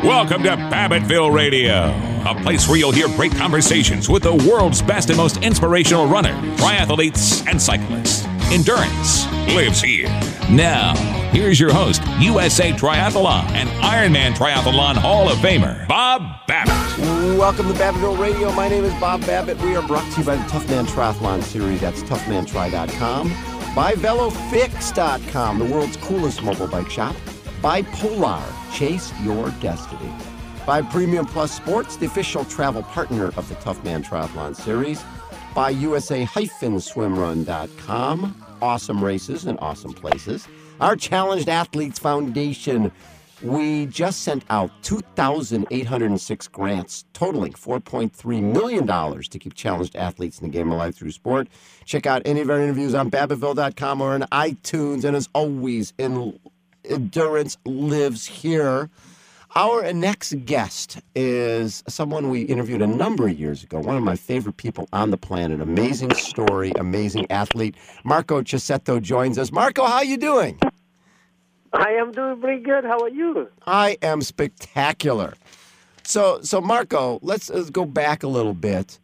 Welcome to Babbittville Radio, a place where you'll hear great conversations with the world's best and most inspirational runners, triathletes, and cyclists. Endurance lives here. Now, here's your host, USA Triathlon and Ironman Triathlon Hall of Famer, Bob Babbitt. Welcome to Babbittville Radio. My name is Bob Babbitt. We are brought to you by the Tough Man Triathlon Series. That's toughmantri.com. By VeloFix.com, the world's coolest mobile bike shop. By Polar, chase your destiny. By Premium Plus Sports, the official travel partner of the Tough Man Triathlon Series. By USA-swimrun.com, awesome races and awesome places. Our Challenged Athletes Foundation, we just sent out 2,806 grants totaling $4.3 million to keep challenged athletes in the game alive through sport. Check out any of our interviews on Babbittville.com or on iTunes. And as always, Endurance lives here. Our next guest is someone we interviewed a number of years ago, one of my favorite people on the planet. Amazing story, amazing athlete. Marco Cicchetto joins us. Marco, how you doing? I am doing pretty good. How are you? I am spectacular. So Marco, let's go back a little bit.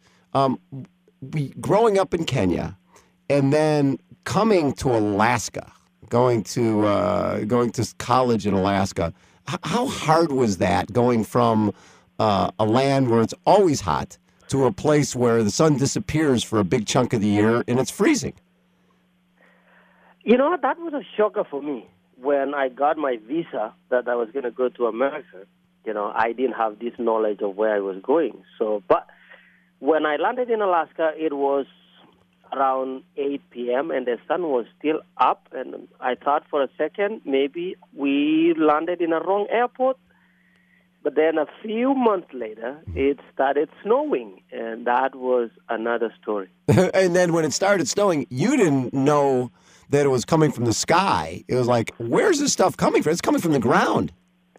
Growing up in Kenya and then coming to Alaska, going to college in Alaska. How hard was that, going from a land where it's always hot to a place where the sun disappears for a big chunk of the year and it's freezing? You know, that was a shocker for me. When I got my visa that I was going to go to America, you know, I didn't have this knowledge of where I was going. But when I landed in Alaska, it was around 8 p.m. and the sun was still up, and I thought for a second maybe we landed in a wrong airport. But then a few months later, it started snowing, and that was another story. And then when it started snowing, you didn't know that it was coming from the sky. It was like, where's this stuff coming from? It's coming from the ground.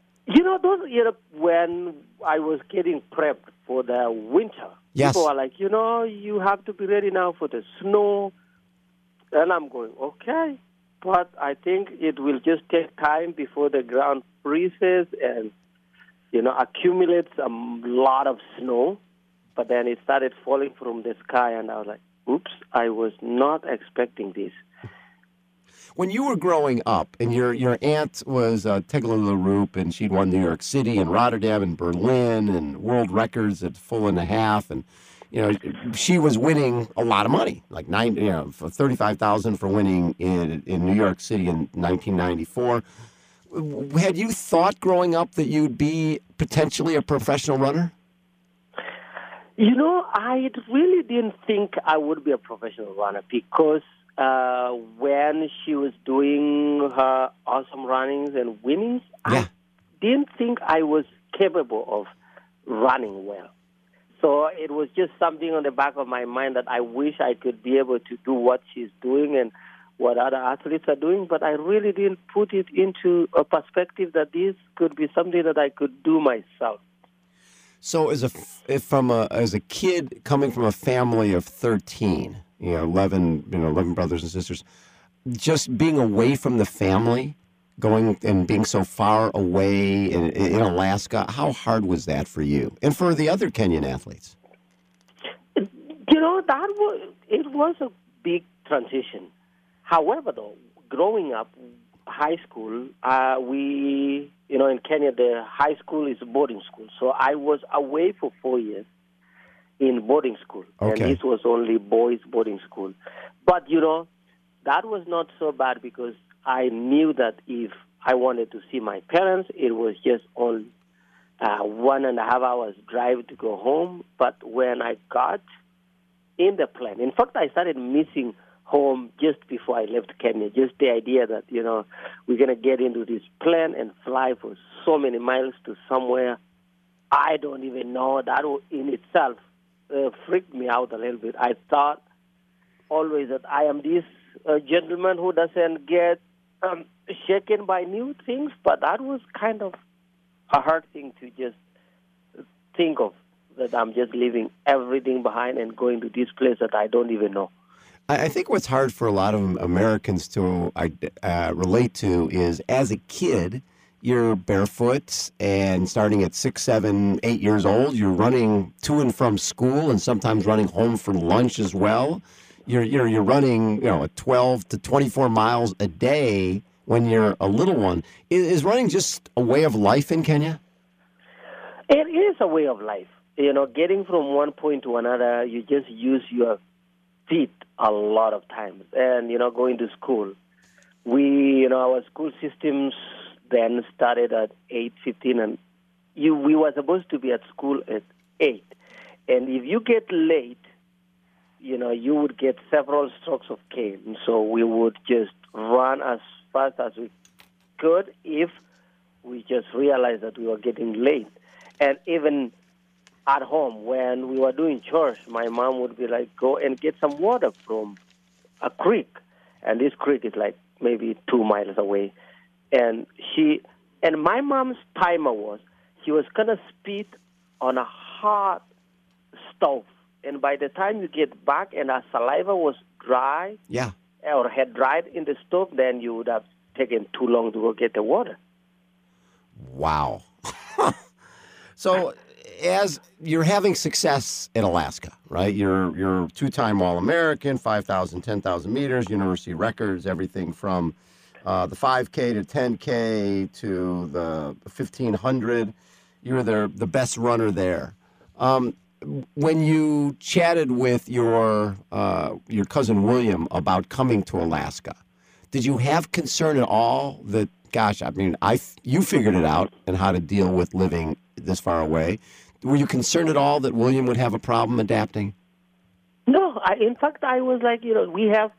When I was getting prepped for the winter, yes, people are like, you have to be ready now for the snow. And I'm going, okay. But I think it will just take time before the ground freezes and, accumulates a lot of snow. But then it started falling from the sky, and I was like, oops, I was not expecting this. When you were growing up, and your aunt was Tegla LaRoupe, and she'd won New York City and Rotterdam and Berlin and world records at full and a half, and she was winning a lot of money, like for $35,000 for winning in New York City in 1994. Had you thought growing up that you'd be potentially a professional runner? I really didn't think I would be a professional runner because when she was doing her awesome runnings and winnings, I didn't think I was capable of running well. So it was just something on the back of my mind that I wish I could be able to do what she's doing and what other athletes are doing, but I really didn't put it into a perspective that this could be something that I could do myself. So as a kid coming from a family of 13, 11 brothers and sisters, just being away from the family, going and being so far away in Alaska, how hard was that for you and for the other Kenyan athletes? It was a big transition. However, though, growing up, high school, in Kenya, the high school is a boarding school. So I was away for 4 years in boarding school. Okay. And this was only boys' boarding school. But, that was not so bad because I knew that if I wanted to see my parents, it was just on 1.5 hours drive to go home. But when I got in the plane, in fact, I started missing home just before I left Kenya. Just the idea that, we're going to get into this plane and fly for so many miles to somewhere I don't even know. That in itself freaked me out a little bit. I thought always that I am this gentleman who doesn't get shaken by new things, but that was kind of a hard thing to just think of, that I'm just leaving everything behind and going to this place that I don't even know. I think what's hard for a lot of Americans to relate to is, as a kid, you're barefoot, and starting at 6, 7, 8 years old, you're running to and from school, and sometimes running home for lunch as well. You're running, 12 to 24 miles a day when you're a little one. Is running just a way of life in Kenya? It is a way of life. Getting from one point to another, you just use your feet a lot of times. And, going to school. Our school systems then started at 8:15, and we were supposed to be at school at 8. And if you get late, you would get several strokes of cane. So we would just run as fast as we could if we just realized that we were getting late. And even at home, when we were doing chores, my mom would be like, go and get some water from a creek. And this creek is like maybe 2 miles away. And my mom's timer was, she was going to spit on a hot stove. And by the time you get back and our saliva was dry, or had dried in the stove, then you would have taken too long to go get the water. Wow. So as you're having success in Alaska, right? You're two-time All-American, 5,000, 10,000 meters, university records, everything from the 5K to 10K to the 1,500. You're the best runner there. When you chatted with your cousin William about coming to Alaska, did you have concern at all that, gosh, I mean, you figured it out and how to deal with living this far away. Were you concerned at all that William would have a problem adapting? No, in fact, I was like, we have,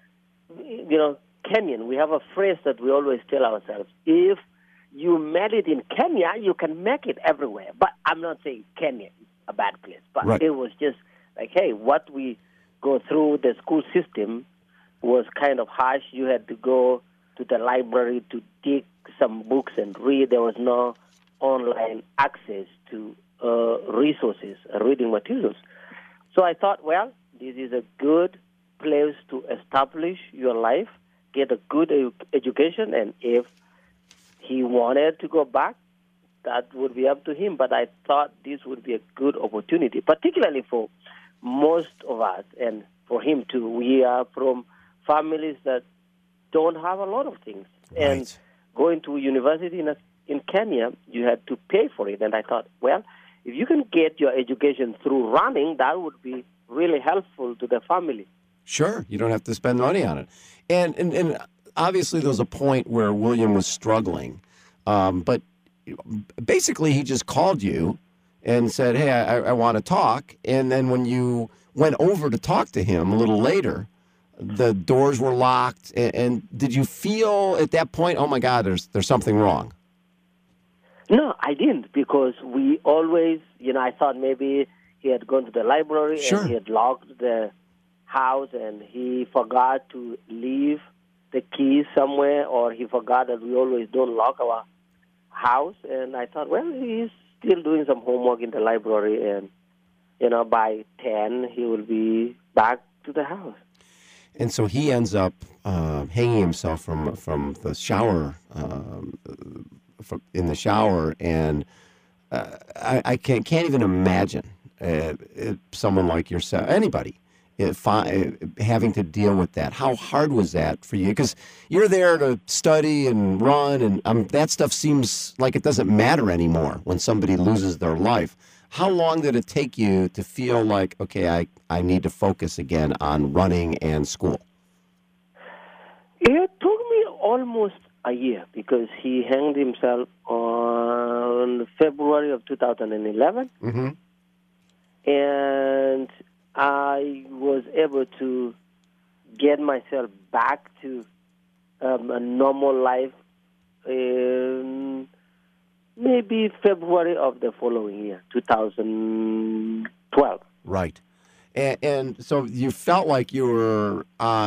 Kenyan, we have a phrase that we always tell ourselves, if you made it in Kenya, you can make it everywhere. But I'm not saying Kenya is a bad place, but right. It was just like, hey, what we go through the school system was kind of harsh. You had to go to the library to dig some books and read. There was no online access to resources, reading materials. So I thought, well, this is a good place to establish your life, get a good education, and if he wanted to go back, that would be up to him. But I thought this would be a good opportunity, particularly for most of us, and for him too. We are from families that don't have a lot of things. Right. And going to university in Kenya, you had to pay for it. And I thought, well, if you can get your education through running, that would be really helpful to the family. Sure. You don't have to spend money on it. And obviously there was a point where William was struggling. But basically he just called you and said, hey, I want to talk. And then when you went over to talk to him a little later, the doors were locked. And did you feel at that point, oh, my God, there's something wrong? No, I didn't, because we always, I thought maybe he had gone to the library. Sure. And he had locked the house and he forgot to leave the keys somewhere, or he forgot that we always don't lock our house. And I thought, well, he's still doing some homework in the library, and, by 10, he will be back to the house. And so he ends up hanging himself from the shower, in the shower, and I can't even imagine someone like yourself, anybody, having to deal with that. How hard was that for you? Because you're there to study and run, and that stuff seems like it doesn't matter anymore when somebody loses their life. How long did it take you to feel like, okay, I need to focus again on running and school? It took me almost a year, because he hanged himself on February of 2011. Mm-hmm. And I was able to get myself back to a normal life in maybe February of the following year, 2012. Right. And so you felt like you were,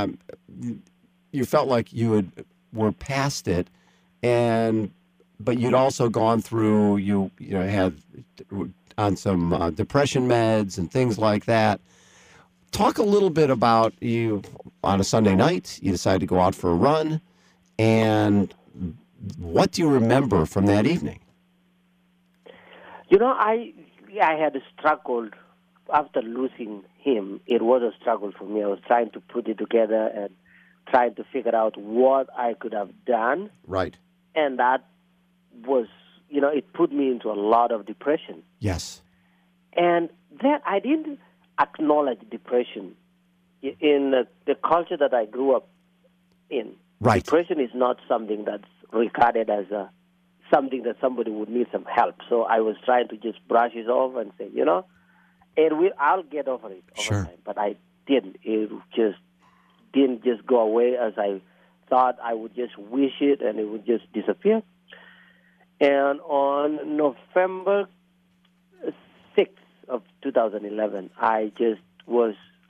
were past it, but you'd also gone through, you had on some depression meds and things like that. Talk a little bit about you on a Sunday night. You decided to go out for a run, and What do you remember from that evening? You know, I had struggled after losing him. It was a struggle for me. I was trying to put it together and trying to figure out what I could have done. Right. And that was, it put me into a lot of depression. Yes. And then I didn't acknowledge depression in the culture that I grew up in. Right. Depression is not something that's regarded as something that somebody would need some help. So I was trying to just brush it off and say, I'll get over it over time. But I didn't. It just didn't just go away as I thought. I would just wish it and it would just disappear. And on November 6th of 2011, I just was,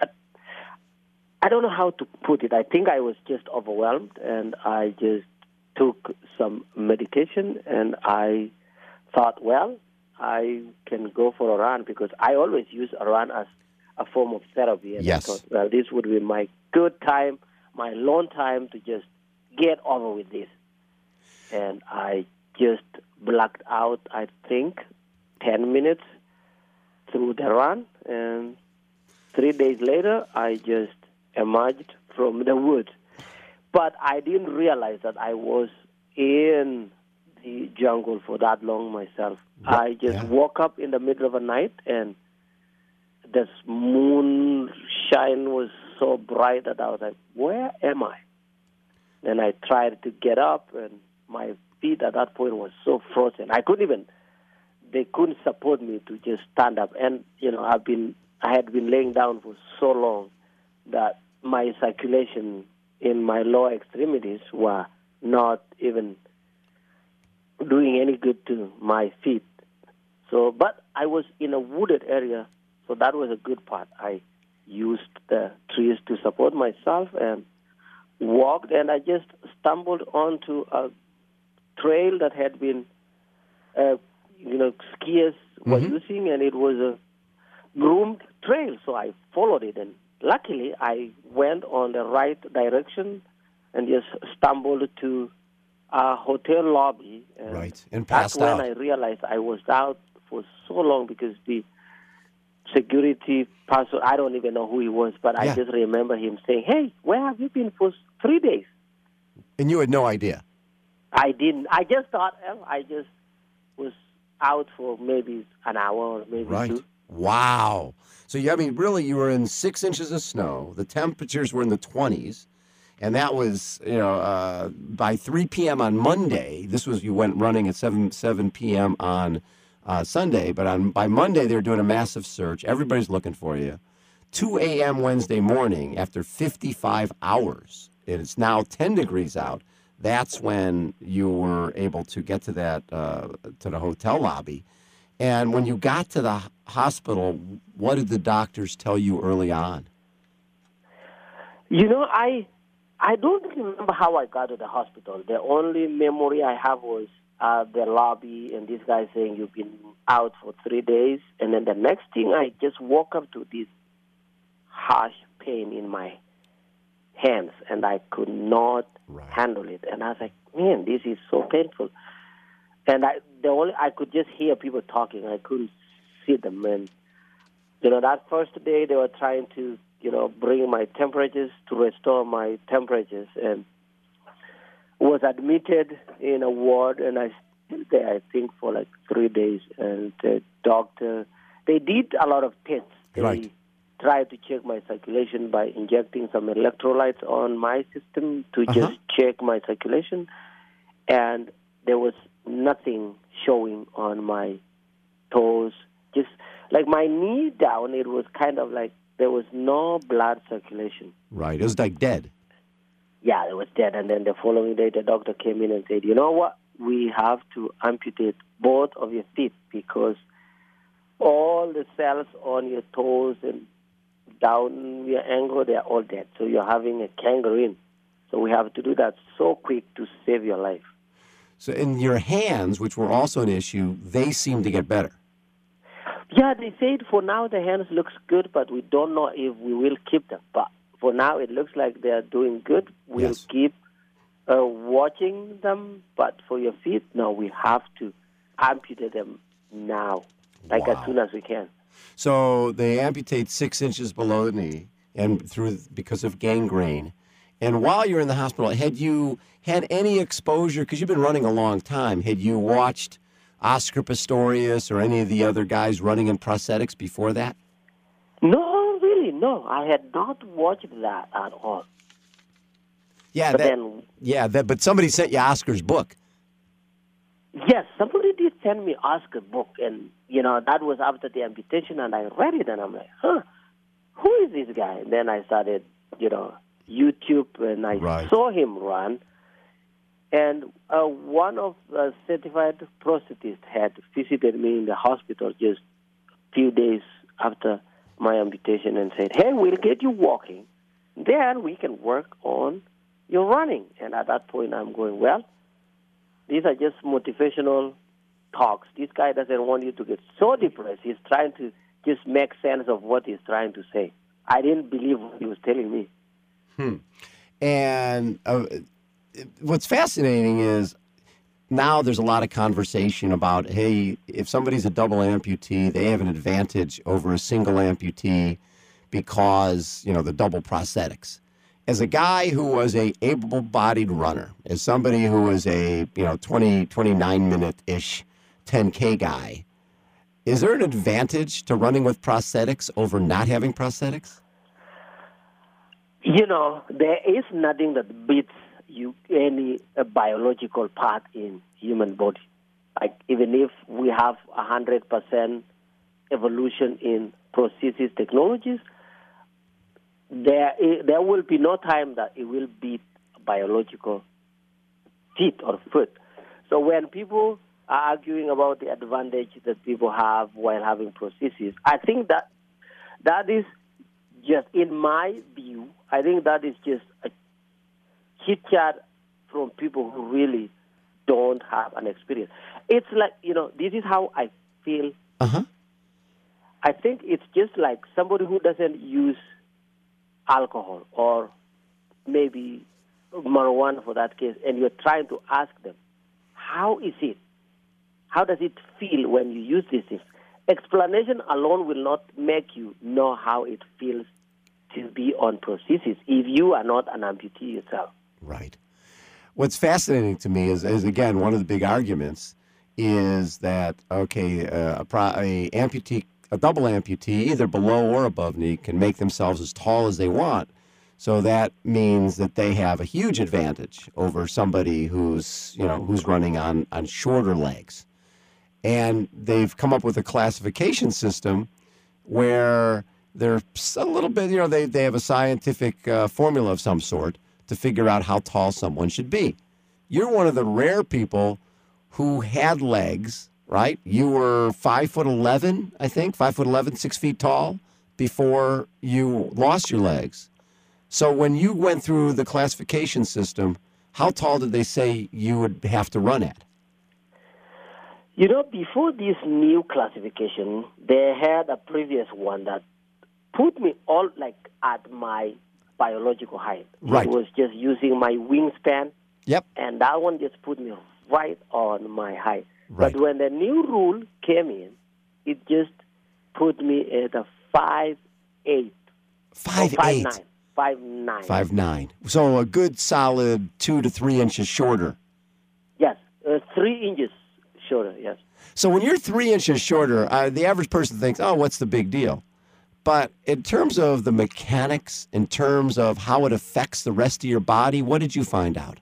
I don't know how to put it. I think I was just overwhelmed, and I just took some medication, and I thought, well, I can go for a run, because I always use a run as a form of therapy. And yes. I thought, well, this would be my good time, my long time to just get over with this. And I just blacked out, I think, 10 minutes through the run, and 3 days later, I just emerged from the woods. But I didn't realize that I was in the jungle for that long myself. I just woke up in the middle of the night, and the moonshine was so bright that I was like, where am I? And I tried to get up, and my feet at that point was so frozen. They couldn't support me to just stand up. And, I had been laying down for so long that my circulation in my lower extremities were not even doing any good to my feet. So, but I was in a wooded area, so that was a good part. I used the trees to support myself and walked, and I just stumbled onto a trail that had been, skiers were using, and it was a groomed trail. So I followed it, and luckily I went on the right direction and just stumbled to a hotel lobby. And and passed that's out. when I realized I was out for so long, because the security person, I don't even know who he was, but I just remember him saying, hey, where have you been for 3 days? And you had no idea? I didn't. I just thought, I just was out for maybe an hour or maybe two. Wow. So, really, you were in 6 inches of snow. The temperatures were in the 20s. And that was, by 3 p.m. on Monday. You went running at 7 p.m. on Sunday. But by Monday, they were doing a massive search. Everybody's looking for you. 2 a.m. Wednesday morning, after 55 hours, and it's now 10 degrees out, that's when you were able to get to to the hotel lobby. And when you got to the hospital, what did the doctors tell you early on? I don't remember how I got to the hospital. The only memory I have was the lobby and this guy saying, you've been out for 3 days. And then the next thing, I just woke up to this harsh pain in my hands, and I could not handle it. And I was like, man, this is so painful. And I could just hear people talking. I couldn't see them. And, that first day they were trying to, bring my temperatures, to restore my temperatures, and was admitted in a ward, and I stayed there, I think, for like 3 days. And the doctor, they did a lot of tests. They tried to check my circulation by injecting some electrolytes on my system to just check my circulation. And there was nothing showing on my toes. Just like my knee down, it was kind of like there was no blood circulation. Right. It was like dead. Yeah, it was dead. And then the following day, the doctor came in and said, you know what? We have to amputate both of your feet, because all the cells on your toes and down your ankle, they're all dead. So you're having a gangrene. So we have to do that so quick to save your life. So in your hands, which were also an issue, they seem to get better. Yeah, they said for now the hands looks good, but we don't know if we will keep them. But for now, it looks like they are doing good. We'll keep watching them, but for your feet, no, we have to amputate them now, like as soon as we can. So they amputate 6 inches below the knee, and because of gangrene. And while you're in the hospital, had you had any exposure? Because you've been running a long time. Had you watched Oscar Pistorius or any of the other guys running in prosthetics before that? No, really, no. I had not watched that at all. Yeah, but somebody sent you Oscar's book. Yes, somebody did send me Oscar book, and that was after the amputation, and I read it, and I'm like, who is this guy? And then I started, YouTube, and I saw him run, and one of the certified prosthetists had visited me in the hospital just a few days after my amputation and said, hey, we'll get you walking, then we can work on your running. And at that point, I'm going, well, these are just motivational talks. This guy doesn't want you to get so depressed. He's trying to just make sense of what he's trying to say. I didn't believe what he was telling me. And what's fascinating is now there's a lot of conversation about, hey, if somebody's a double amputee, they have an advantage over a single amputee because, the double prosthetics. As a guy who was a able-bodied runner, as somebody who was a 29-minute-ish 10K guy, is there an advantage to running with prosthetics over not having prosthetics? There is nothing that beats any biological part in human body. Like even if we have 100% evolution in prosthesis technologies, there will be no time that it will beat biological feet or foot. So when people are arguing about the advantage that people have while having prosthesis, I think that is just, in my view, I think that is just a chit chat from people who really don't have an experience. It's like, this is how I feel. I think it's just like somebody who doesn't use alcohol or maybe marijuana for that case, and you're trying to ask them, how is it? How does it feel when you use these things? Explanation alone will not make you know how it feels to be on prosthesis if you are not an amputee yourself. Right. What's fascinating to me is again, one of the big arguments is that, okay, a double amputee, either below or above knee, can make themselves as tall as they want. So that means that they have a huge advantage over somebody who's running on shorter legs. And they've come up with a classification system where they're a little bit, they have a scientific formula of some sort to figure out how tall someone should be. You're one of the rare people who had legs, right? You were 5'11", I think, 5'11", 6 feet tall before you lost your legs. So when you went through the classification system, how tall did they say you would have to run at? Before this new classification, they had a previous one that put me all like at my biological height. Right. It was just using my wingspan. Yep. And that one just put me right on my height. Right. But when the new rule came in, it just put me at a 5'8". 5'8". 5'9". 5'9". So a good solid 2 to 3 inches shorter. Yes, 3 inches shorter, yes. So when you're 3 inches shorter, the average person thinks, oh, what's the big deal? But in terms of the mechanics, in terms of how it affects the rest of your body, what did you find out?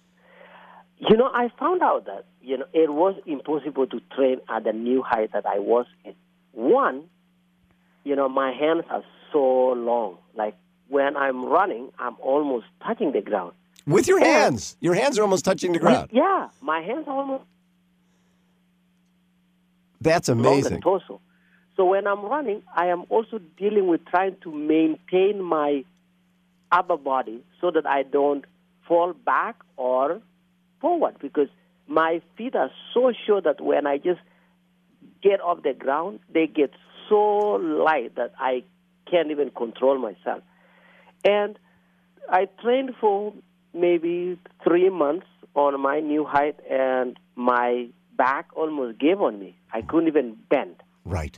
I found out that, it was impossible to train at the new height that I was in. One, my hands are so long. Like when I'm running, I'm almost touching the ground. With your hands? Your hands are almost touching the ground? Yeah, my hands are almost. That's amazing. Torso. So when I'm running, I am also dealing with trying to maintain my upper body so that I don't fall back or forward, because my feet are so short that when I just get off the ground, they get so light that I can't even control myself. And I trained for maybe 3 months on my new height, and my back almost gave on me. I couldn't even bend. Right.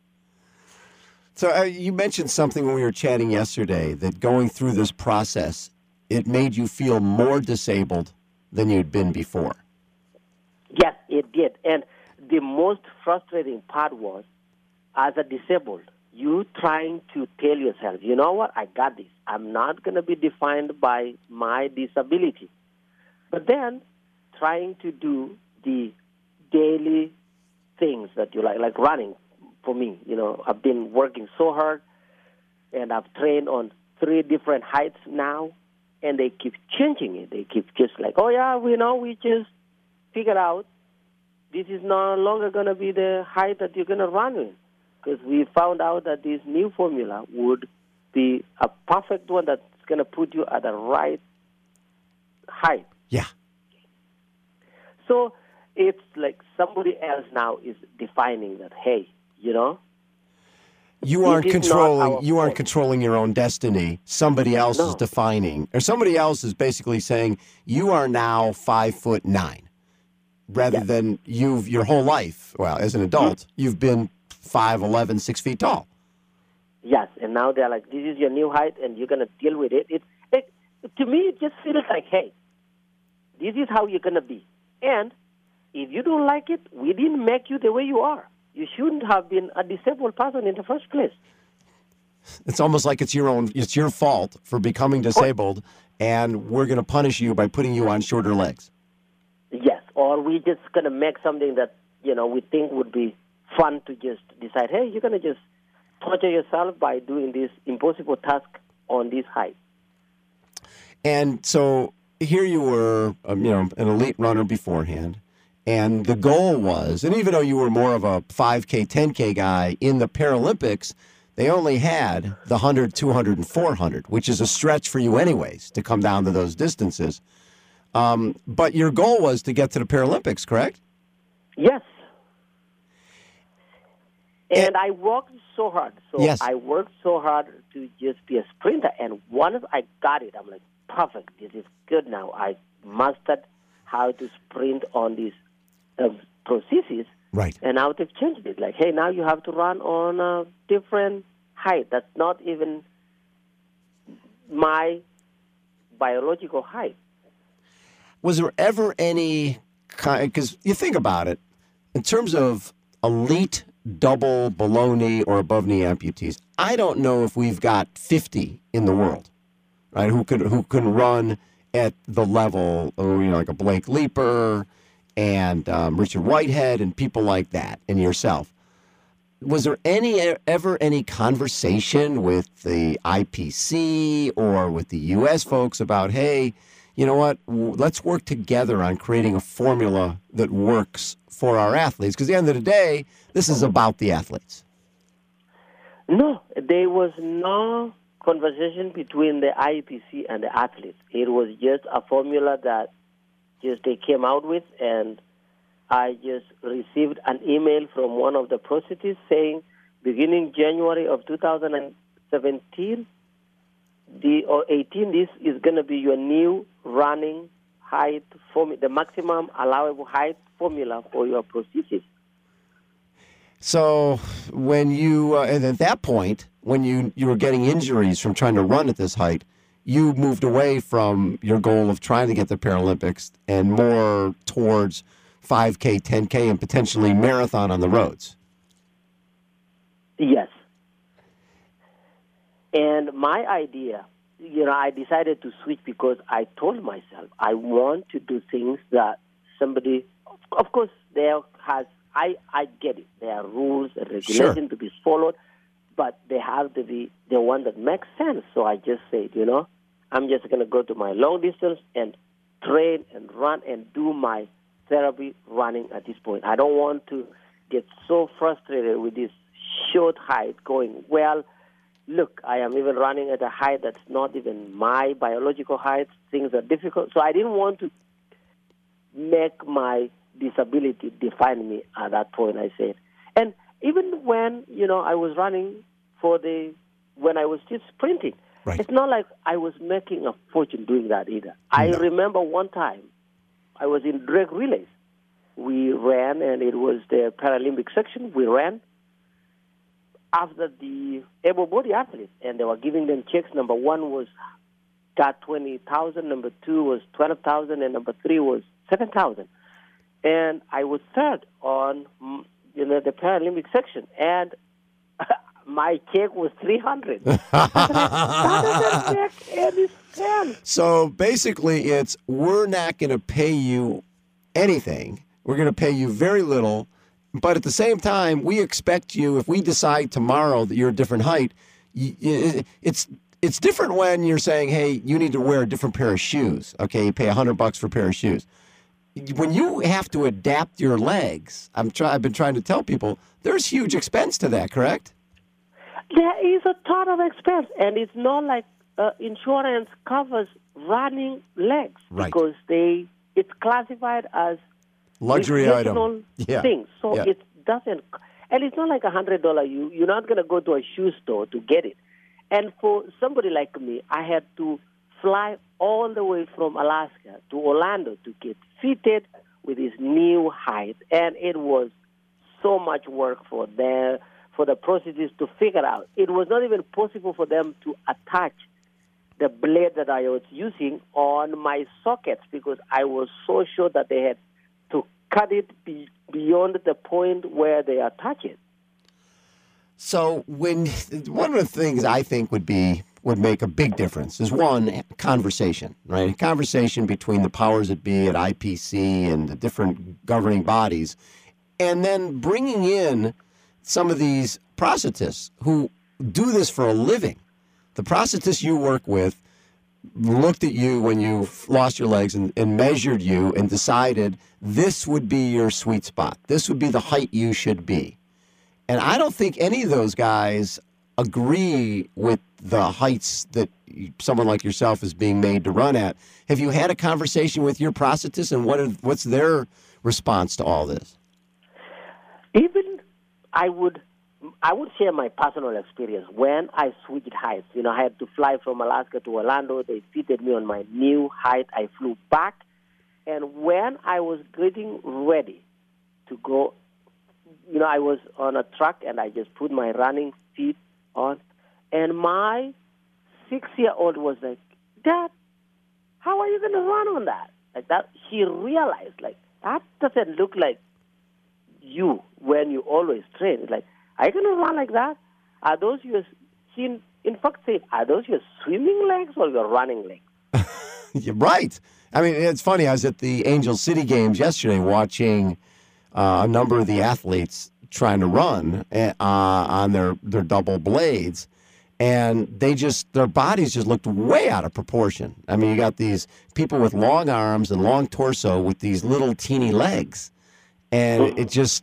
So you mentioned something when we were chatting yesterday, that going through this process, it made you feel more disabled than you'd been before. Yes, it did. And the most frustrating part was, as a disabled, you trying to tell yourself, you know what, I got this. I'm not going to be defined by my disability. But then trying to do the daily things that you like running. For me, I've been working so hard, and I've trained on 3 different heights now, and they keep changing it. They keep just like, oh, yeah, we just figured out this is no longer going to be the height that you're going to run in, because we found out that this new formula would be a perfect one that's going to put you at the right height. Yeah. So it's like somebody else now is defining that, hey, you aren't controlling your own destiny. Somebody else is defining, or somebody else is basically saying you are now 5'9", rather than your whole life. Well, as an adult, you've been 5'11", 6 feet tall. Yes, and now they're like, this is your new height, and you're going to deal with it. To me, it just feels like, hey, this is how you're going to be. And if you don't like it, we didn't make you the way you are. You shouldn't have been a disabled person in the first place. It's almost like it's your fault for becoming disabled, and we're going to punish you by putting you on shorter legs. Yes, or we're just going to make something that, we think would be fun to just decide, hey, you're going to just torture yourself by doing this impossible task on this height. And so here you were, an elite runner beforehand. And the goal was, and even though you were more of a 5K, 10K guy in the Paralympics, they only had the 100, 200, and 400, which is a stretch for you anyways to come down to those distances. But your goal was to get to the Paralympics, correct? Yes. And I worked so hard. I worked so hard to just be a sprinter. And once I got it, I'm like, perfect. This is good now. I mastered how to sprint on these processes. Right. And now they've changed it. Like, hey, now you have to run on a different height. That's not even my biological height. Was there ever any kind, because you think about it, in terms of elite double below knee or above knee amputees, I don't know if we've got 50 in the world, right? Who can run at the level, like a Blake Leaper and Richard Whitehead and people like that, and yourself. Was there ever any conversation with the IPC or with the U.S. folks about, hey, you know what, let's work together on creating a formula that works for our athletes? Because at the end of the day, this is about the athletes. No, there was no conversation between the IPC and the athletes. It was just a formula that just they came out with, and I just received an email from one of the prostitutes saying, beginning January of 2017 or 18, this is going to be your new running height formula, the maximum allowable height formula for your prosthesis. So when you, and at that point, when you were getting injuries from trying to run at this height, you moved away from your goal of trying to get the Paralympics and more towards 5K, 10K, and potentially marathon on the roads. Yes. And my idea, I decided to switch because I told myself I want to do things that somebody, of course, I get it. There are rules and regulations to be followed, but they have to be the one that makes sense. So I just said, I'm just going to go to my long distance and train and run and do my therapy running at this point. I don't want to get so frustrated with this short height going, well, look, I am even running at a height that's not even my biological height. Things are difficult. So I didn't want to make my disability define me at that point, I said. And even when, I was running when I was just sprinting, Right. It's not like I was making a fortune doing that either. I remember one time I was in drag relays. We ran, and it was the Paralympic section. We ran after the able-bodied athletes, and they were giving them checks. Number one got 20,000, number two was 12,000, and number three was 7,000. And I was third on the Paralympic section, and my check was 300. That doesn't make any sense. So basically, we're not going to pay you anything. We're going to pay you very little. But at the same time, we expect you, if we decide tomorrow that you're a different height, it's different when you're saying, hey, you need to wear a different pair of shoes. Okay, you pay $100 for a pair of shoes. When you have to adapt your legs, I've been trying to tell people, there's huge expense to that, correct? There is a ton of expense, and it's not like insurance covers running legs, right, because it's classified as luxury item thing. So it doesn't, and it's not like $100. You're not going to go to a shoe store to get it. And for somebody like me, I had to fly all the way from Alaska to Orlando to get fitted with this new height, and it was so much work for the prosthetists to figure out. It was not even possible for them to attach the blade that I was using on my sockets, because I was so sure that they had to cut it beyond the point where they attach it. So one of the things I think would make a big difference is, one, conversation, right? A conversation between the powers that be at IPC and the different governing bodies, and then bringing in some of these prosthetists who do this for a living. The prosthetists you work with looked at you when you lost your legs and measured you and decided this would be your sweet spot. This would be the height you should be. And I don't think any of those guys agree with the heights that someone like yourself is being made to run at. Have you had a conversation with your prosthetist, and what's their response to all this? Even I would share my personal experience. When I switched heights, I had to fly from Alaska to Orlando. They fitted me on my new height. I flew back. And when I was getting ready to go, I was on a truck, and I just put my running feet on. And my 6-year-old was like, Dad, how are you going to run on that? Like that, she realized, that doesn't look like you when you always train. It's like, are you going to run like that? Are those your, she in fact said, are those your swimming legs or your running legs? You're right. I mean, it's funny. I was at the Angel City Games yesterday watching a number of the athletes trying to run on their double blades, and their bodies just looked way out of proportion. I mean, you got these people with long arms and long torso with these little teeny legs, and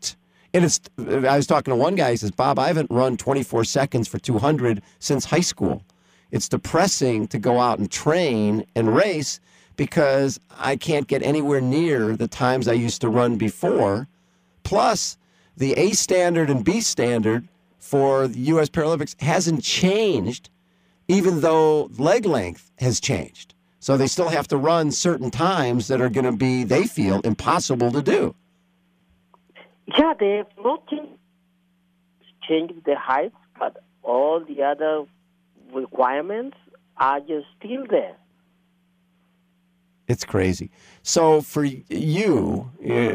I was talking to one guy, he says, Bob, I haven't run 24 seconds for 200 since high school. It's depressing to go out and train and race because I can't get anywhere near the times I used to run before. Plus, the A standard and B standard for the U.S. Paralympics hasn't changed, even though leg length has changed. So they still have to run certain times that are going to be, they feel, impossible to do. Yeah, they have not changed the height, but all the other requirements are just still there. It's crazy. So for you,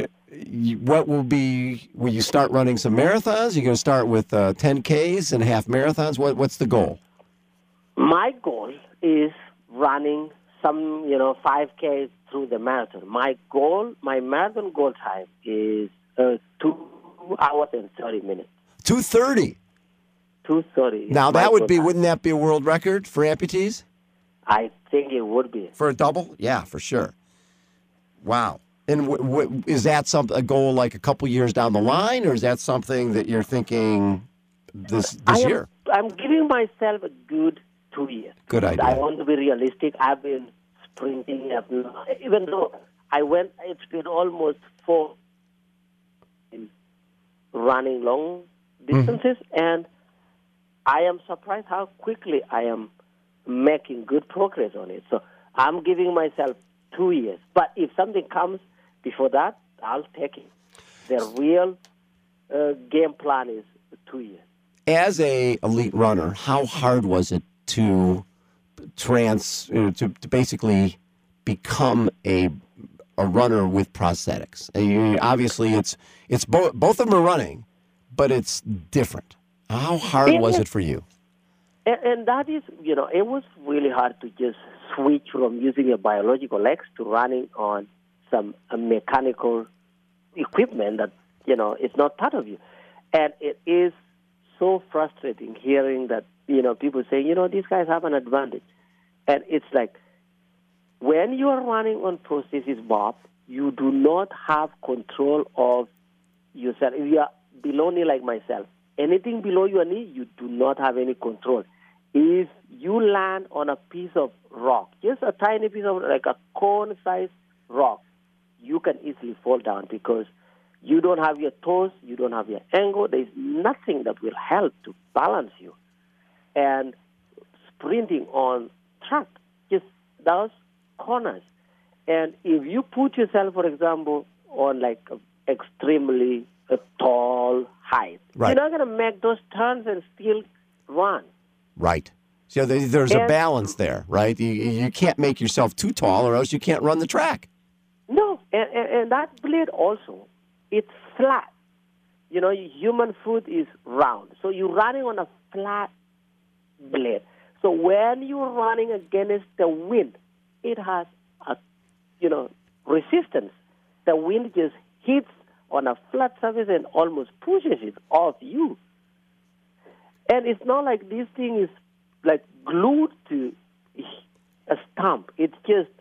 will you start running some marathons? You're going to start with 10Ks and half marathons? What's the goal? My goal is running some, 5K through the marathon. My marathon goal time is 2 hours and 30 minutes. 2:30? 2:30. Now, wouldn't that be a world record for amputees? I think it would be. For a double? Yeah, for sure. Wow. And is that a goal like a couple years down the line, or is that something that you're thinking this year? I'm giving myself a good 2 years. Good idea. I want to be realistic. I've been sprinting, even though it's been almost 4 in running long distances, and I am surprised how quickly I am making good progress on it. So I'm giving myself 2 years. But if something comes before that, I'll take it. The real game plan is 2 years. As a elite runner, how hard was it to to basically become a runner with prosthetics? Obviously, it's both of them are running, but it's different. How hard was it for you? And that is, it was really hard to just switch from using your biological legs to running on some mechanical equipment that, it's not part of you. And it is so frustrating hearing that, people say, these guys have an advantage. And it's like, when you are running on prosthesis, Bob, you do not have control of yourself. If you are below knee like myself, anything below your knee, you do not have any control. If you land on a piece of rock, just a tiny piece of, like a cone-sized rock, you can easily fall down because you don't have your toes, you don't have your ankle. There's nothing that will help to balance you. And sprinting on track, just those corners. And if you put yourself, for example, on like extremely tall height, right, you're not going to make those turns and still run. Right. So there's a balance there, right? You can't make yourself too tall or else you can't run the track. No, and that blade also, it's flat. Human foot is round. So you're running on a flat blade. So when you're running against the wind, it has a, resistance. The wind just hits on a flat surface and almost pushes it off you. And it's not like this thing is like glued to a stump. It's just,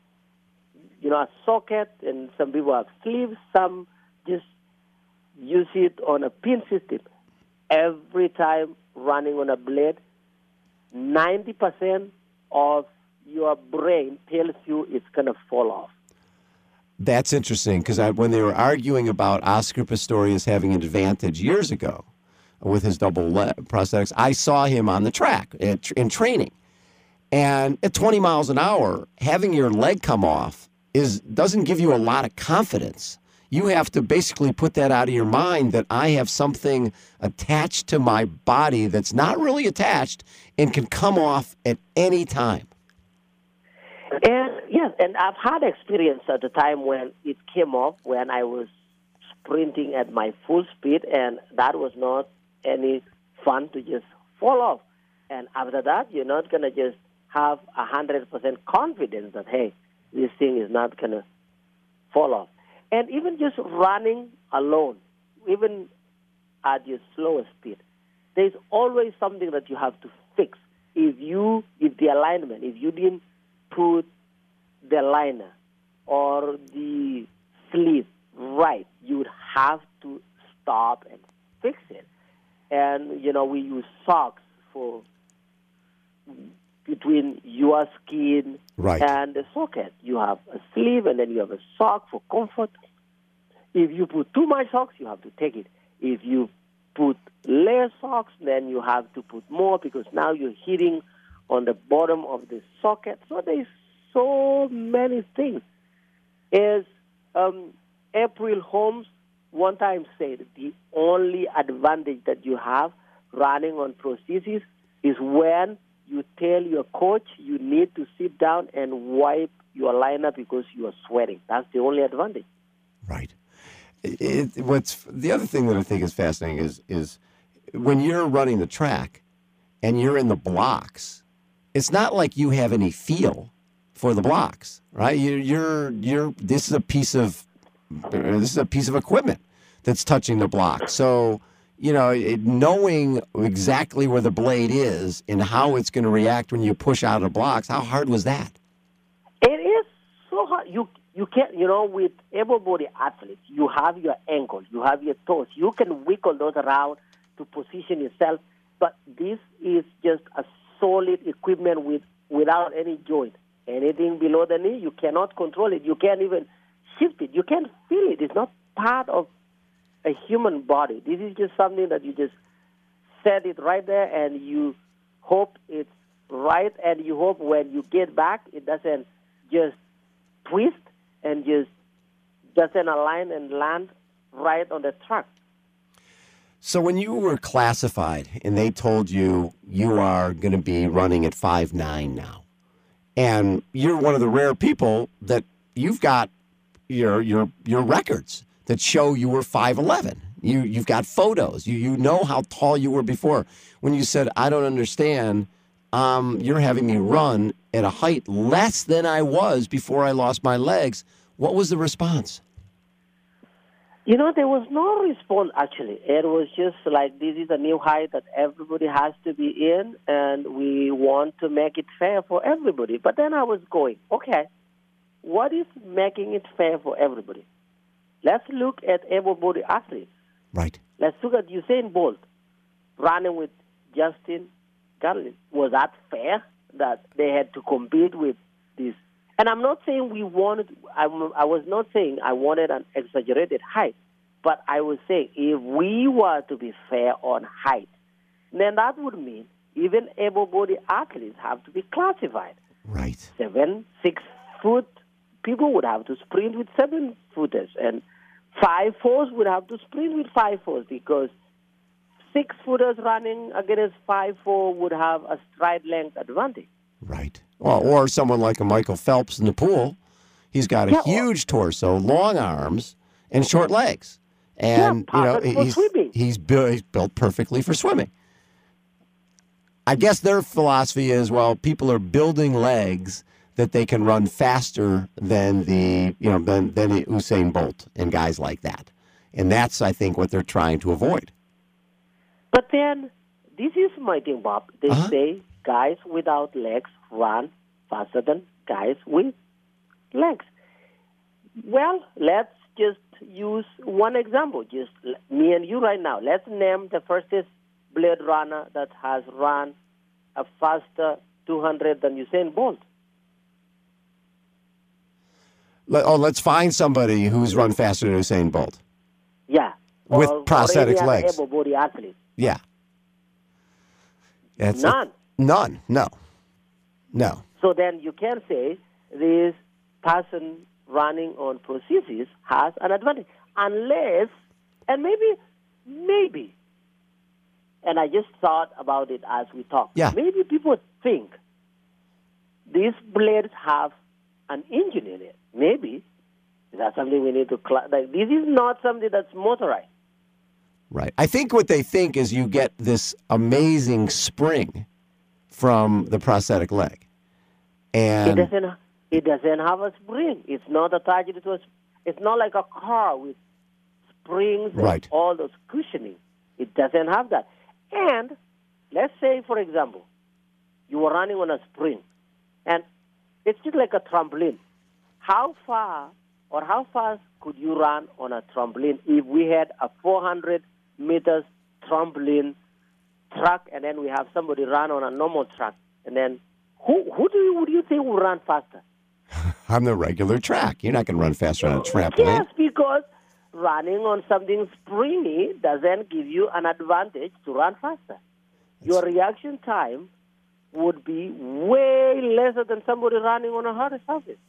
a socket, and some people have sleeves, some just use it on a pin system. Every time running on a blade, 90% of your brain tells you it's going to fall off. That's interesting, because when they were arguing about Oscar Pistorius having an advantage years ago with his double prosthetics, I saw him on the track in training. And at 20 miles an hour, having your leg come off doesn't give you a lot of confidence. You have to basically put that out of your mind that I have something attached to my body that's not really attached and can come off at any time. And yes, and I've had experience at the time when it came off, when I was sprinting at my full speed, and that was not any fun to just fall off. And after that, you're not going to just have 100% confidence that, hey, this thing is not going to fall off. And even just running alone, even at your slowest speed, there's always something that you have to fix. If the alignment, if you didn't put the liner or the sleeve right, you would have to stop and fix it. And, we use socks for between your skin and the socket. You have a sleeve and then you have a sock for comfort. If you put too much socks, you have to take it. If you put less socks, then you have to put more because now you're hitting on the bottom of the socket. So there's so many things. As April Holmes one time said, the only advantage that you have running on prosthesis is when you tell your coach you need to sit down and wipe your liner because you are sweating. That's the only advantage. Right. What's the other thing that I think is fascinating is when you're running the track and you're in the blocks, it's not like you have any feel for the blocks, right? This is a piece of equipment that's touching the block. So, knowing exactly where the blade is and how it's going to react when you push out of the blocks, how hard was that? It is so hard. You can't, with able-bodied athletes, you have your ankles, you have your toes. You can wiggle those around to position yourself, but this is just a solid equipment without any joint. Anything below the knee, you cannot control it. You can't even shift it. You can't feel it. It's not part of a human body. This is just something that you just set it right there and you hope it's right, and you hope when you get back, it doesn't just twist and just doesn't align and land right on the track. So when you were classified and they told you you are going to be running at 5'9" now, and you're one of the rare people that you've got your records that show you were 5'11". You've got photos. You know how tall you were before. When you said, I don't understand, you're having me run at a height less than I was before I lost my legs, what was the response? There was no response, actually. It was just like, this is a new height that everybody has to be in, and we want to make it fair for everybody. But then I was going, okay, what is making it fair for everybody? Let's look at able-bodied athletes. Right. Let's look at Usain Bolt running with Justin Gatlin. Was that fair that they had to compete with this? And I'm not saying I was not saying I wanted an exaggerated height, but I was saying if we were to be fair on height, then that would mean even able-bodied athletes have to be classified. Right. 6-foot people would have to sprint with 7-footers, and 5'4" would have to sprint with 5'4" because 6-footers running against 5'4" would have a stride length advantage. Right. Well, or someone like a Michael Phelps in the pool. He's got a huge torso, long arms, and short legs. And he's built perfectly for swimming. I guess their philosophy is, well, people are building legs that they can run faster than the Usain Bolt and guys like that. And that's, I think, what they're trying to avoid. But then, this is my thing, Bob. They say guys without legs run faster than guys with legs. Well, let's just use one example. Just me and you right now. Let's name the fastest Blade Runner that has run a faster 200 than Usain Bolt. Let's find somebody who's run faster than Usain Bolt. Yeah. With prosthetic legs. Able-bodied athlete. Yeah. None. None. No. So then you can say this person running on prosthesis has an advantage. Unless, and maybe, and I just thought about it as we talked. Yeah. Maybe people think these blades have an engine in it. Maybe. That's something we need to... this is not something that's motorized. Right. I think what they think is you get this amazing spring from the prosthetic leg. And it doesn't have a spring. It's not attached to a... It's not like a car with springs and all those cushioning. It doesn't have that. And let's say, for example, you were running on a spring, and it's just like a trampoline. How far or how fast could you run on a trampoline if we had a 400 meters trampoline track, and then we have somebody run on a normal track, and then who would you think will run faster? On the regular track. You're not going to run faster on a trampoline. Yes, because running on something springy doesn't give you an advantage to run faster. Your reaction time would be way lesser than somebody running on a harder surface.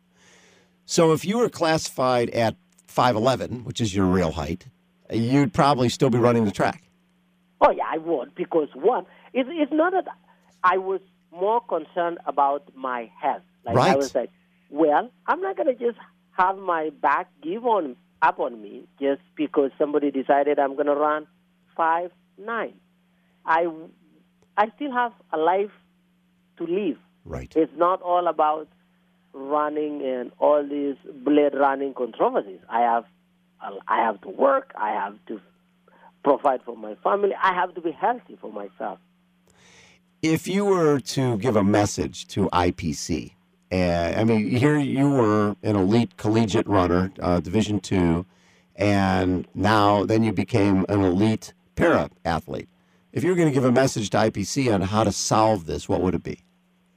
So if you were classified at 5'11", which is your real height, you'd probably still be running the track. Oh, yeah, I would, because one, it's not that I was more concerned about my health. I was like, well, I'm not going to just have my back give up on me just because somebody decided I'm going to run 5'9". I still have a life to live. Right. It's not all about running and all these blade running controversies. I have to work. I have to provide for my family. I have to be healthy for myself. If you were to give a message to IPC, here you were an elite collegiate runner, Division II, and then you became an elite para athlete. If you were going to give a message to IPC on how to solve this, what would it be?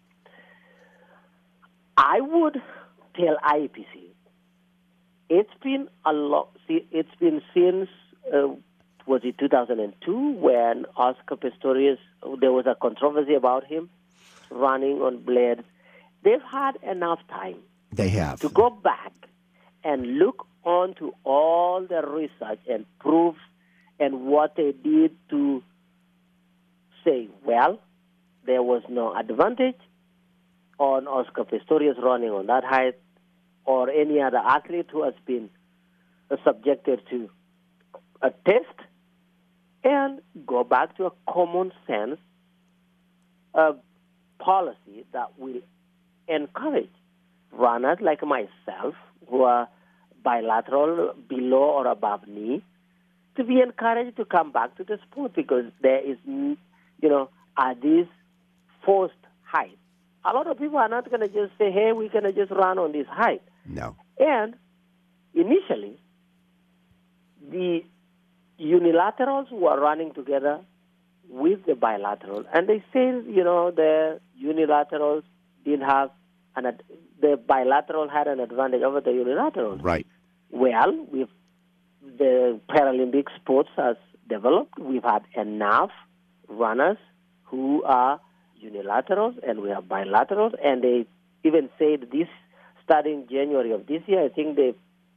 I would tell IPC, it's been a lot. It's been since, was it 2002, when Oscar Pistorius, there was a controversy about him. running on blades, they've had enough time They have. to go back and look onto all the research and proofs and what they did to say, well, there was no advantage on Oscar Pistorius running on that height or any other athlete who has been subjected to a test, and go back to a common sense policy that will encourage runners like myself who are bilateral below or above knee to be encouraged to come back to the sport, because there is, at this forced height. A lot of people are not going to just say, hey, we're going to just run on this height. No. And initially, the unilaterals were running together with the bilateral, and they say, the unilaterals didn't have the bilateral had an advantage over the unilateral. Right. Well, with the Paralympic sports has developed, we've had enough runners who are unilaterals, and we have bilaterals, and they even said this starting January of this year, I think they've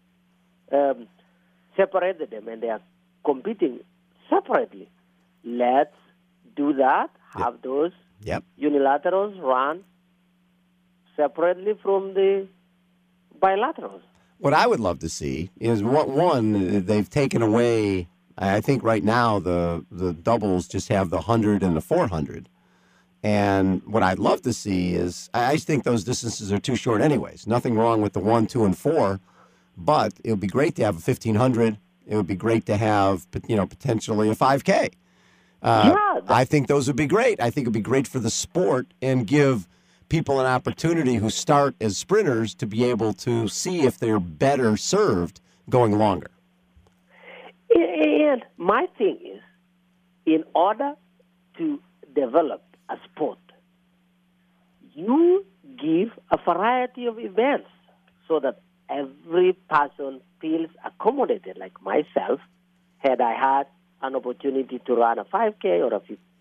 separated them, and they are competing separately. Let's do that, have those unilaterals run separately from the bilaterals. What I would love to see is, one, they've taken away, I think right now the doubles just have the 100 and the 400. And what I'd love to see is, I think those distances are too short anyways. Nothing wrong with the 1, 2, and 4, but it would be great to have a 1,500. It would be great to have, potentially a 5K. I think those would be great. I think it would be great for the sport and give people an opportunity who start as sprinters to be able to see if they're better served going longer. And my thing is, in order to develop a sport, you give a variety of events so that every person feels accommodated. Like myself, had I had an opportunity to run a 5K or a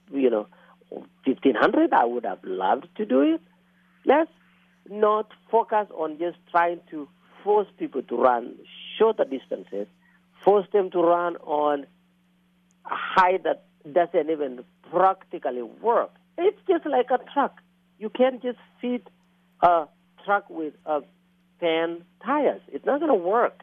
1,500, I would have loved to do it. Let's not focus on just trying to force people to run shorter distances, force them to run on a height that doesn't even practically work. It's just like a truck. You can't just fit a truck with 10 tires. It's not going to work.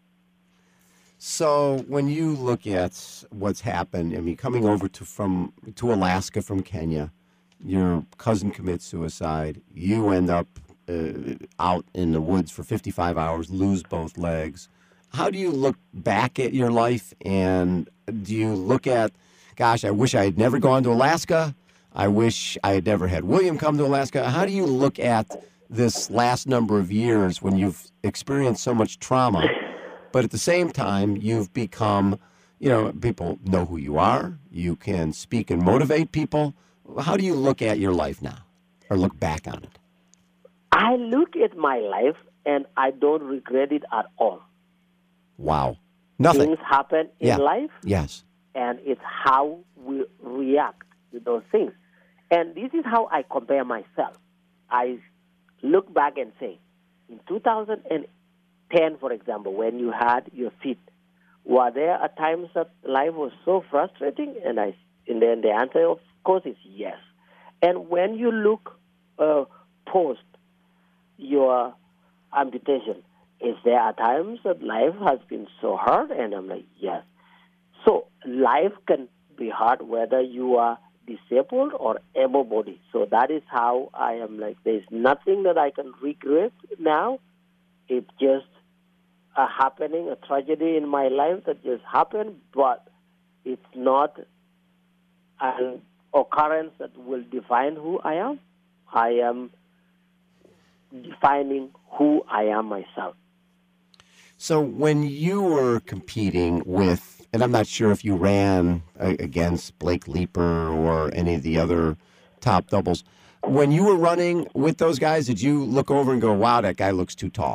So when you look at what's happened, coming over to Alaska from Kenya, your cousin commits suicide, you end up out in the woods for 55 hours, lose both legs. How do you look back at your life, and do you look at, gosh, I wish I had never gone to Alaska. I wish I had never had William come to Alaska. How do you look at this last number of years when you've experienced so much trauma, but at the same time you've become, people know who you are. You can speak and motivate people. How do you look at your life now, or look back on it? I look at my life, and I don't regret it at all. Wow. Nothing. Things happen in life. Yes. And it's how we react to those things. And this is how I compare myself. I look back and say, in 2010, for example, when you had your feet, were there at times that life was so frustrating? And then the answer, of course, is yes. And when you look post your amputation, is there at times that life has been so hard? And I'm like, yes. So life can be hard whether you are disabled or able-bodied. So that is how I am like, there's nothing that I can regret now. It's just a happening, a tragedy in my life that just happened, but it's not an occurrence that will define who I am. I am defining who I am myself. So when you were competing with, and I'm not sure if you ran against Blake Leeper or any of the other top doubles, when you were running with those guys, did you look over and go, wow, that guy looks too tall?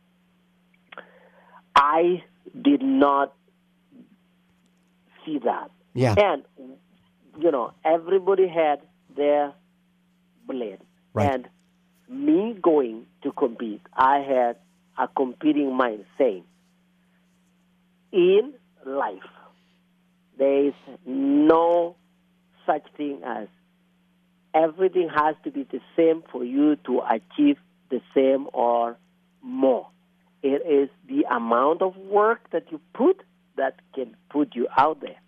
I did not see that. Yeah. And, everybody had their blade. Right. And me going to compete, I had a competing mind saying, in life, there is no such thing as everything has to be the same for you to achieve the same or more. It is the amount of work that you put that can put you out there.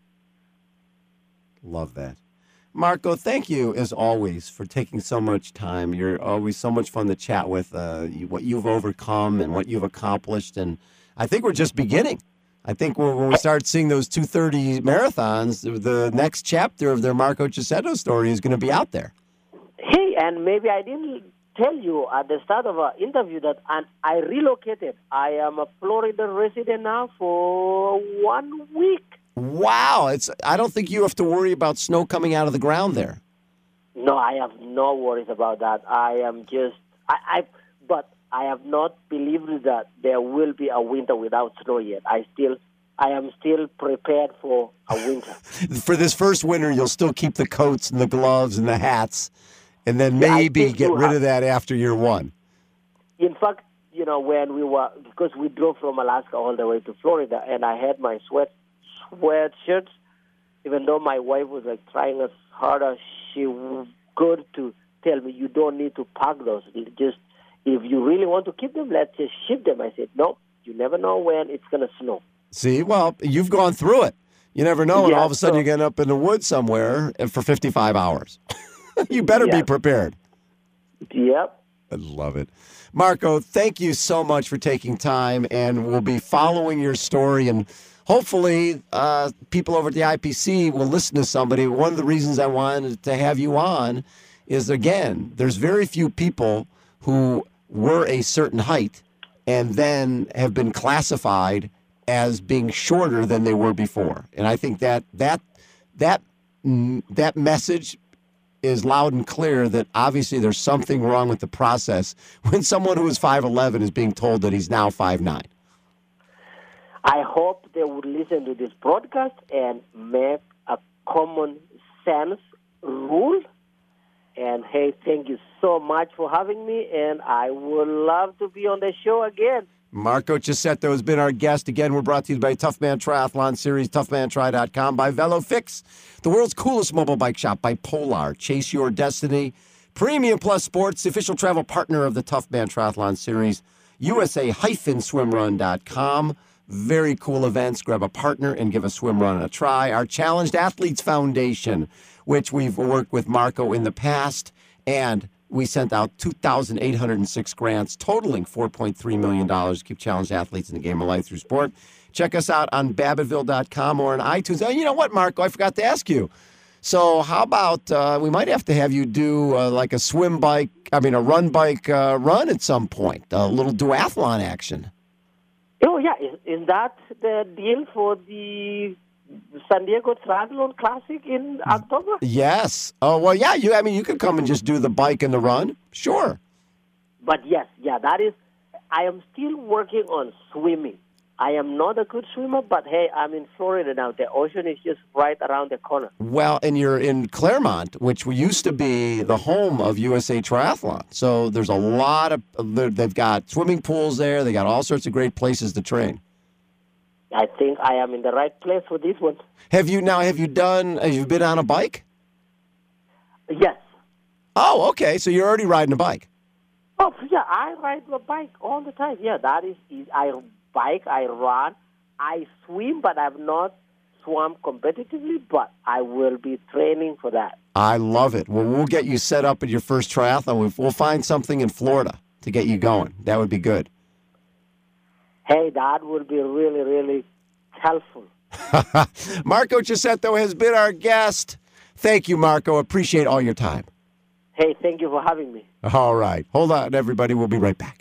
Love that. Marco, thank you, as always, for taking so much time. You're always so much fun to chat with, what you've overcome and what you've accomplished. And I think we're just beginning. I think when we start seeing those 2:30 marathons, the next chapter of their Marco Cicchetto story is going to be out there. Hey, and maybe I didn't tell you at the start of our interview that I relocated. I am a Florida resident now for 1 week. Wow. I don't think you have to worry about snow coming out of the ground there. No, I have no worries about that. I am just, but I have not believed that there will be a winter without snow yet. I am still prepared for a winter. For this first winter, you'll still keep the coats and the gloves and the hats, and then maybe get rid of that after year one. In fact, when because we drove from Alaska all the way to Florida, and I had my sweatshirts, even though my wife was trying as hard as she could to tell me, you don't need to pack those. Just, if you really want to keep them, let's just ship them. I said, no, you never know when it's going to snow. See, well, you've gone through it. You never know, and all of a sudden you get up in the woods somewhere for 55 hours. You better be prepared. Yep. I love it. Marco, thank you so much for taking time, and we'll be following your story, and hopefully people over at the IPC will listen to somebody. One of the reasons I wanted to have you on is, again, there's very few people who were a certain height and then have been classified as being shorter than they were before. And I think that message is loud and clear that obviously there's something wrong with the process when someone who is 5'11" is being told that he's now 5'9". I hope they would listen to this broadcast and make a common sense rule. And, hey, thank you so much for having me, and I would love to be on the show again. Marco Cicchetto has been our guest. Again, we're brought to you by Tough Man Triathlon Series, ToughManTri.com, by VeloFix, the world's coolest mobile bike shop, by Polar, Chase Your Destiny, Premium Plus Sports, the official travel partner of the Tough Man Triathlon Series, USA-swimrun.com. Very cool events. Grab a partner and give a swim run a try. Our Challenged Athletes Foundation, which we've worked with Marco in the past, and we sent out 2,806 grants, totaling $4.3 million to keep challenged athletes in the game of life through sport. Check us out on Babbittville.com or on iTunes. Oh, you know what, Marco? I forgot to ask you. So how about we might have to have you do a run bike run at some point, a little duathlon action. Oh, yeah. Is that the deal for the San Diego Triathlon Classic in October? Yes. Oh, well, yeah. You could come and just do the bike and the run. Sure. But yes, that is. I am still working on swimming. I am not a good swimmer, but hey, I'm in Florida now. The ocean is just right around the corner. Well, and you're in Claremont, which used to be the home of USA Triathlon. So there's a lot of, they've got swimming pools there. They got all sorts of great places to train. I think I am in the right place for this one. Have you been on a bike? Yes. Oh, okay. So you're already riding a bike. Oh, yeah, I ride a bike all the time. Yeah, that is I bike, I run, I swim, but I've not swum competitively, but I will be training for that. I love it. Well, we'll get you set up at your first triathlon. We'll find something in Florida to get you going. That would be good. Hey, that would be really, really helpful. Marco Cicchetto has been our guest. Thank you, Marco. Appreciate all your time. Hey, thank you for having me. All right. Hold on, everybody. We'll be right back.